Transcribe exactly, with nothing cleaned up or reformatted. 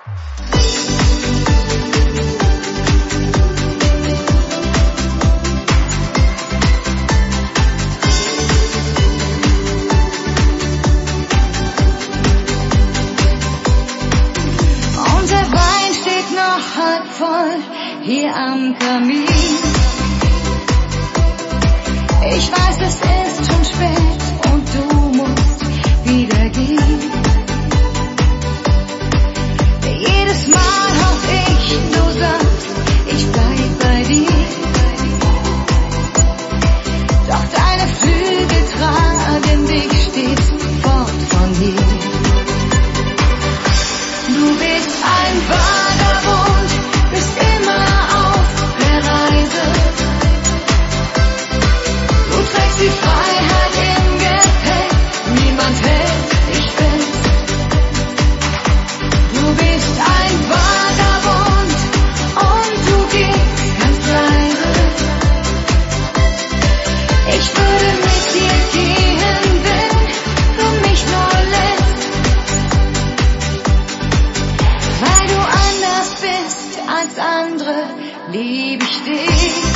Voll hier am Kamin. Ich weiß, es ist schon spät und du musst wieder gehen. Jedes Mal hoff ich, du sagst, ich bleib bei dir. Doch deine Flügel tragen dich stets fort von hier. Du bist ein Vagabund, bist immer auf der Reise. Du trägst die Freiheit im Gepäck, niemand hält dich fest. Du bist ein Vagabund und du gehst ganz leise. Ich würde mit dir gehen, wenn du mich nur lässt. Weil du anders bist als andere, lieb ich dich.